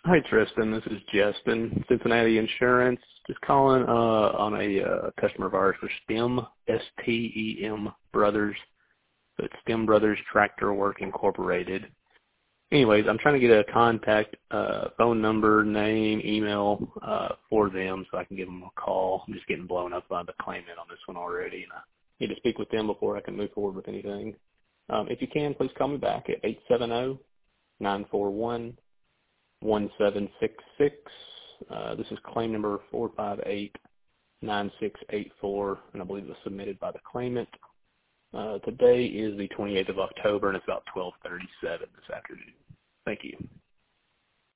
Hi, Tristan. This is Justin, Cincinnati Insurance. Just calling on a customer of ours for STEM, S-T-E-M Brothers. So it's STEM Brothers Tractor Work Incorporated. Anyways, I'm trying to get a contact phone number, name, email for them so I can give them a call. I'm just getting blown up by the claimant on this one already, and I need to speak with them before I can move forward with anything. If you can, please call me back at 870-941-1766. This is claim number 458-9684, and I believe it was submitted by the claimant. Today is the 28th of October, and it's about 12:37 this afternoon. Thank you.